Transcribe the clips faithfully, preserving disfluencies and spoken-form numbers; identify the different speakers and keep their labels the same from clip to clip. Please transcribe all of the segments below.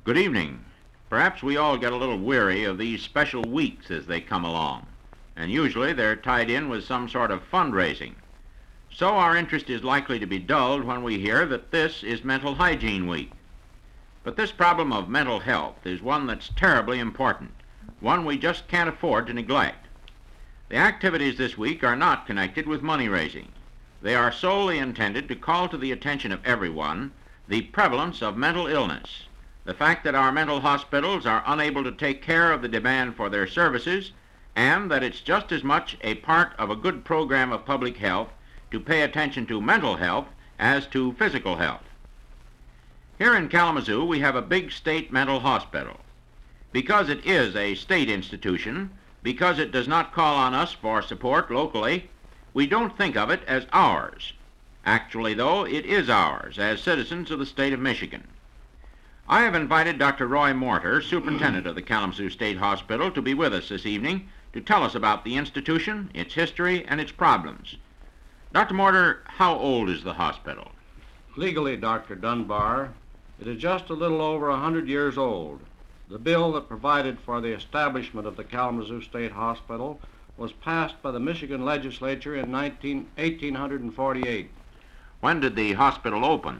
Speaker 1: Good evening. Perhaps we all get a little weary of these special weeks as they come along, and usually they're tied in with some sort of fundraising. So our interest is likely to be dulled when we hear that this is Mental Hygiene Week. But this problem of mental health is one that's terribly important, one we just can't afford to neglect. The activities this week are not connected with money raising. They are solely intended to call to the attention of everyone the prevalence of mental illness, the fact that our mental hospitals are unable to take care of the demand for their services, and that it's just as much a part of a good program of public health to pay attention to mental health as to physical health. Here in Kalamazoo, we have a big state mental hospital. Because it is a state institution, because it does not call on us for support locally, we don't think of it as ours. Actually, though, it is ours as citizens of the state of Michigan. I have invited Doctor Roy Morter, superintendent of the Kalamazoo State Hospital, to be with us this evening to tell us about the institution, its history, and its problems. Doctor Morter, how old is the hospital?
Speaker 2: Legally, Doctor Dunbar, it is just a little over a hundred years old. The bill that provided for the establishment of the Kalamazoo State Hospital was passed by the Michigan legislature in eighteen forty-eight.
Speaker 1: When did the hospital open?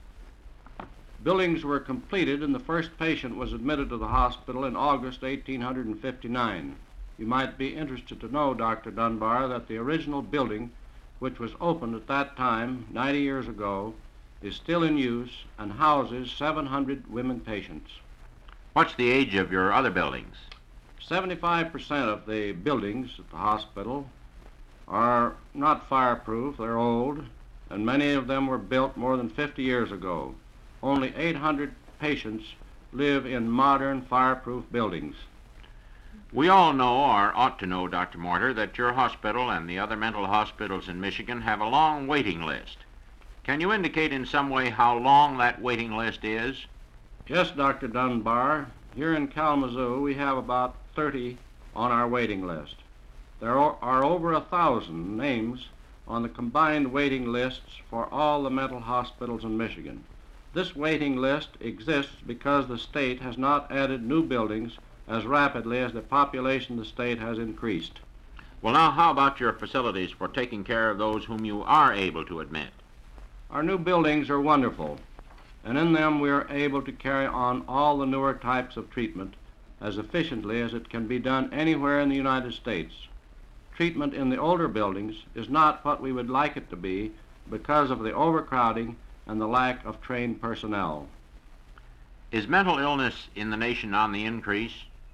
Speaker 2: Buildings were completed and the first patient was admitted to the hospital in August eighteen fifty-nine. You might be interested to know, Doctor Dunbar, that the original building, which was opened at that time, ninety years ago, is still in use and houses seven hundred women patients.
Speaker 1: What's the age of your other buildings?
Speaker 2: seventy-five percent of the buildings at the hospital are not fireproof, they're old, and many of them were built more than fifty years ago. Only eight hundred patients live in modern fireproof buildings.
Speaker 1: We all know, or ought to know, Doctor Morter, that your hospital and the other mental hospitals in Michigan have a long waiting list. Can you indicate in some way how long that waiting list is?
Speaker 2: Yes, Doctor Dunbar. Here in Kalamazoo, we have about thirty on our waiting list. There are over a thousand names on the combined waiting lists for all the mental hospitals in Michigan. This waiting list exists because the state has not added new buildings as rapidly as the population of the state has increased.
Speaker 1: Well, now, how about your facilities for taking care of those whom you are able to admit?
Speaker 2: Our new buildings are wonderful, and in them we are able to carry on all the newer types of treatment as efficiently as it can be done anywhere in the United States. Treatment in the older buildings is not what we would like it to be because of the overcrowding and the lack of trained personnel.
Speaker 1: Is mental illness in the nation on the increase?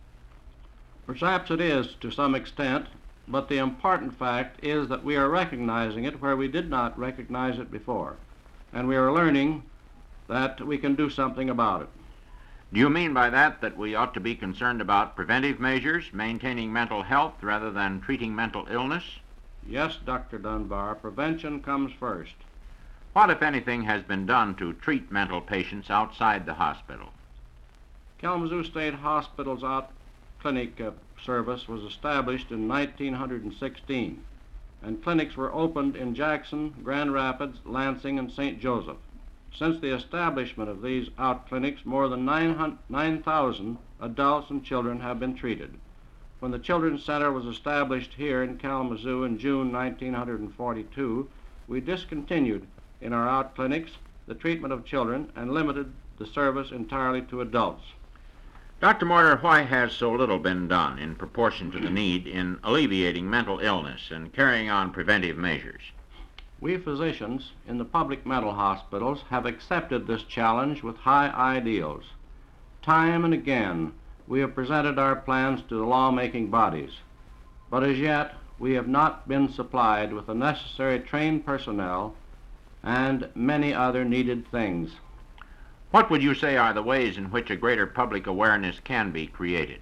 Speaker 2: Perhaps it is to some extent, but the important fact is that we are recognizing it where we did not recognize it before, and we are learning that we can do something about it.
Speaker 1: Do you mean by that that we ought to be concerned about preventive measures, maintaining mental health rather than treating mental illness?
Speaker 2: Yes, Doctor Dunbar, prevention comes first.
Speaker 1: What, if anything, has been done to treat mental patients outside the hospital?
Speaker 2: Kalamazoo State Hospital's out clinic uh, service was established in nineteen sixteen, and clinics were opened in Jackson, Grand Rapids, Lansing, and Saint Joseph. Since the establishment of these out clinics, more than nine thousand adults and children have been treated. When the Children's Center was established here in Kalamazoo in June nineteen forty-two, we discontinued in our out clinics the treatment of children and limited the service entirely to adults.
Speaker 1: Doctor Morter, why has so little been done in proportion to the need in alleviating mental illness and carrying on preventive measures?
Speaker 2: We physicians in the public mental hospitals have accepted this challenge with high ideals. Time and again, we have presented our plans to the law-making bodies, but as yet we have not been supplied with the necessary trained personnel and many other needed things.
Speaker 1: What would you say are the ways in which a greater public awareness can be created?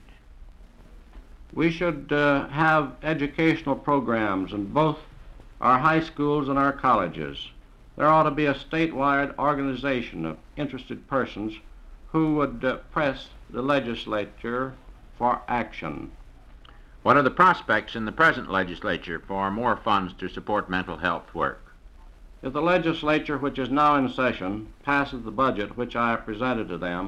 Speaker 2: We should uh, have educational programs in both our high schools and our colleges. There ought to be a statewide organization of interested persons who would uh, press the legislature for action.
Speaker 1: What are the prospects in the present legislature for more funds to support mental health work?
Speaker 2: If the legislature, which is now in session, passes the budget which I have presented to them,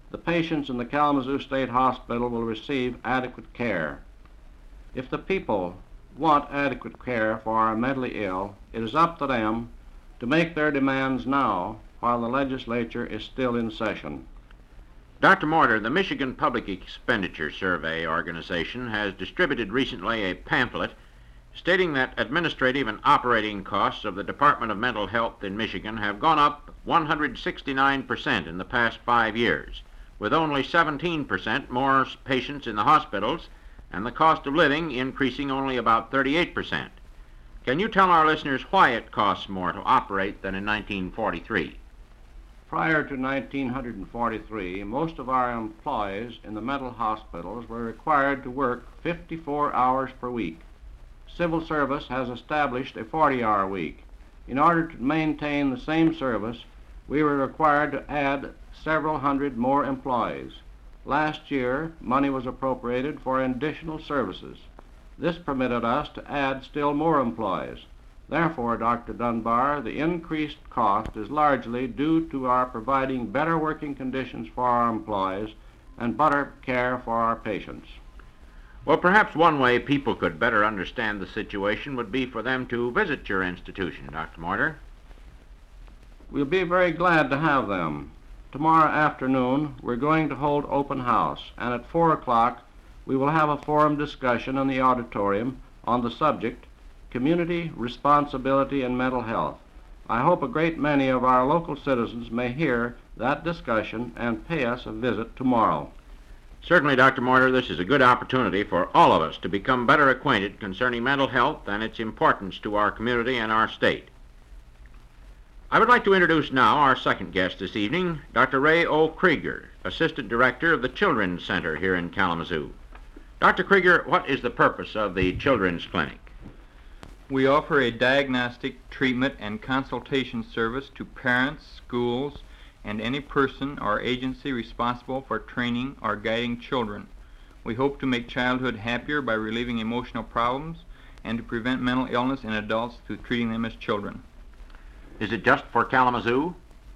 Speaker 2: the patients in the Kalamazoo State Hospital will receive adequate care. If the people want adequate care for our mentally ill, it is up to them to make their demands now while the legislature is still in session.
Speaker 1: Doctor Morter, the Michigan Public Expenditure Survey Organization has distributed recently a pamphlet stating that administrative and operating costs of the Department of Mental Health in Michigan have gone up one hundred sixty-nine percent in the past five years, with only seventeen percent more patients in the hospitals and the cost of living increasing only about thirty-eight percent. Can you tell our listeners why it costs more to operate than in nineteen forty-three?
Speaker 2: Prior to nineteen forty-three, most of our employees in the mental hospitals were required to work fifty-four hours per week. Civil service has established a forty-hour week. In order to maintain the same service, we were required to add several hundred more employees. Last year, money was appropriated for additional services. This permitted us to add still more employees. Therefore, Doctor Dunbar, the increased cost is largely due to our providing better working conditions for our employees and better care for our patients.
Speaker 1: Well, perhaps one way people could better understand the situation would be for them to visit your institution, Doctor Morter.
Speaker 2: We'll be very glad to have them. Tomorrow afternoon, we're going to hold open house, and at four o'clock, we will have a forum discussion in the auditorium on the subject, Community Responsibility in Mental Health. I hope a great many of our local citizens may hear that discussion and pay us a visit tomorrow.
Speaker 1: Certainly, Doctor Morter, this is a good opportunity for all of us to become better acquainted concerning mental health and its importance to our community and our state. I would like to introduce now our second guest this evening, Doctor Ray O. Krieger, Assistant Director of the Children's Center here in Kalamazoo. Doctor Krieger, what is the purpose of the Children's Clinic?
Speaker 3: We offer a diagnostic, treatment, and consultation service to parents, schools, and any person or agency responsible for training or guiding children. We hope to make childhood happier by relieving emotional problems and to prevent mental illness in adults through treating them as children.
Speaker 1: Is it just for Kalamazoo?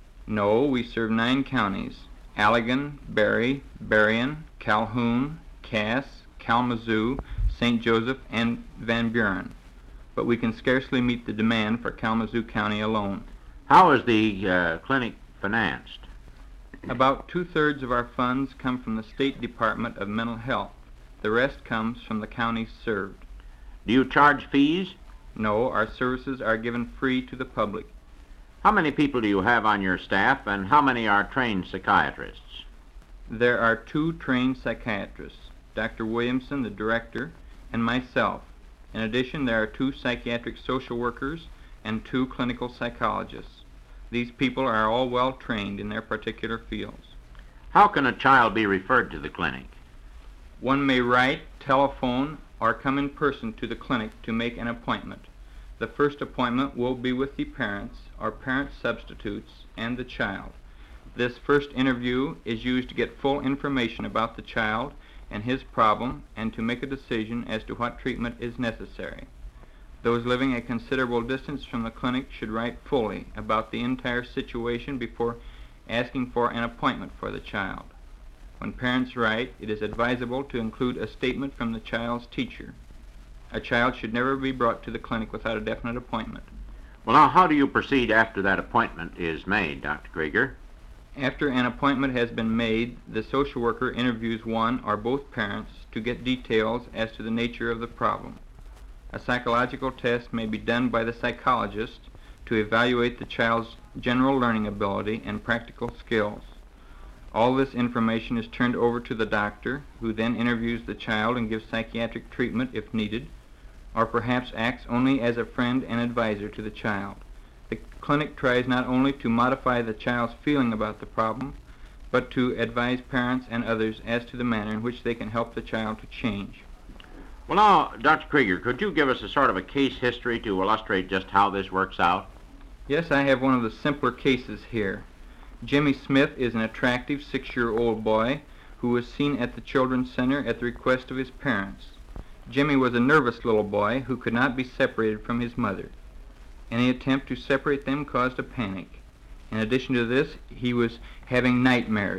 Speaker 3: No, we serve nine counties: Allegan, Berry, Berrien, Calhoun, Cass, Kalamazoo, Saint Joseph, and Van Buren. But we can scarcely meet the demand for Kalamazoo County alone.
Speaker 1: How is the uh, clinic financed?
Speaker 3: About two-thirds of our funds come from the State Department of Mental Health. The rest comes from the counties served.
Speaker 1: Do you charge fees?
Speaker 3: No, our services are given free to the public.
Speaker 1: How many people do you have on your staff, and how many are trained psychiatrists?
Speaker 3: There are two trained psychiatrists, Doctor Williamson, the director, and myself. In addition, there are two psychiatric social workers and two clinical psychologists. These people are all well trained in their particular fields.
Speaker 1: How can a child be referred to the clinic?
Speaker 3: One may write, telephone, or come in person to the clinic to make an appointment. The first appointment will be with the parents or parent substitutes and the child. This first interview is used to get full information about the child and his problem and to make a decision as to what treatment is necessary. Those living a considerable distance from the clinic should write fully about the entire situation before asking for an appointment for the child. When parents write, it is advisable to include a statement from the child's teacher. A child should never be brought to the clinic without a definite appointment.
Speaker 1: Well, now, how do you proceed after that appointment is made, Doctor Krieger?
Speaker 3: After an appointment has been made, the social worker interviews one or both parents to get details as to the nature of the problem. A psychological test may be done by the psychologist to evaluate the child's general learning ability and practical skills. All this information is turned over to the doctor, who then interviews the child and gives psychiatric treatment if needed, or perhaps acts only as a friend and advisor to the child. The clinic tries not only to modify the child's feeling about the problem, but to advise parents and others as to the manner in which they can help the child to change.
Speaker 1: Well, now, Doctor Krieger, could you give us a sort of a case history to illustrate just how this works out?
Speaker 3: Yes, I have one of the simpler cases here. Jimmy Smith is an attractive six-year-old boy who was seen at the Children's Center at the request of his parents. Jimmy was a nervous little boy who could not be separated from his mother. Any attempt to separate them caused a panic. In addition to this, he was having nightmares,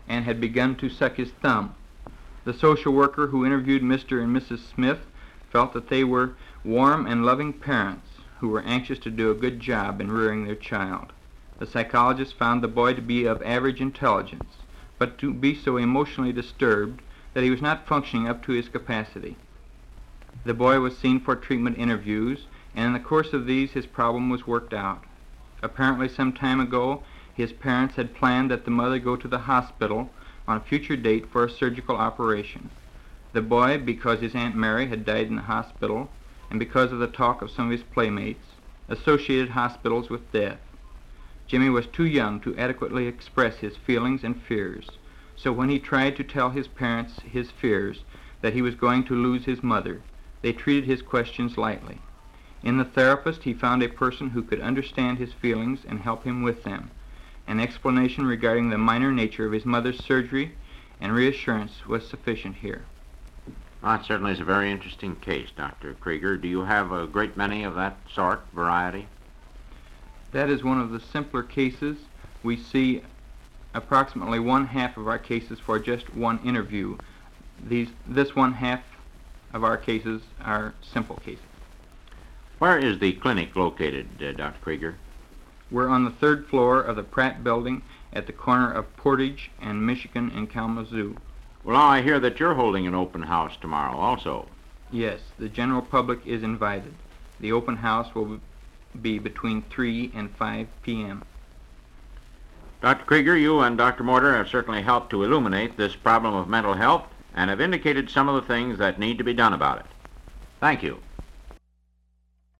Speaker 3: and had begun to suck his thumb. The social worker who interviewed Mister and Missus Smith felt that they were warm and loving parents who were anxious to do a good job in rearing their child. The psychologist found the boy to be of average intelligence, but to be so emotionally disturbed that he was not functioning up to his capacity. The boy was seen for treatment interviews, and in the course of these his problem was worked out. Apparently some time ago his parents had planned that the mother go to the hospital on a future date for a surgical operation. The boy, because his Aunt Mary had died in the hospital, and because of the talk of some of his playmates, associated hospitals with death. Jimmy was too young to adequately express his feelings and fears, so when he tried to tell his parents his fears that he was going to lose his mother, they treated his questions lightly. In the therapist, he found a person who could understand his feelings and help him with them. An explanation regarding the minor nature of his mother's surgery and reassurance was sufficient here.
Speaker 1: Well, that certainly is a very interesting case, Doctor Krieger. Do you have a great many of that sort, variety?
Speaker 3: That is one of the simpler cases. We see approximately one half of our cases for just one interview. These, this one half of our cases are simple cases.
Speaker 1: Where is the clinic located, uh, Doctor Krieger?
Speaker 3: We're on the third floor of the Pratt Building at the corner of Portage and Michigan in Kalamazoo.
Speaker 1: Well, now I hear that you're holding an open house tomorrow also.
Speaker 3: Yes, the general public is invited. The open house will be between three and five p m
Speaker 1: Doctor Krieger, you and Doctor Morter have certainly helped to illuminate this problem of mental health and have indicated some of the things that need to be done about it. Thank you.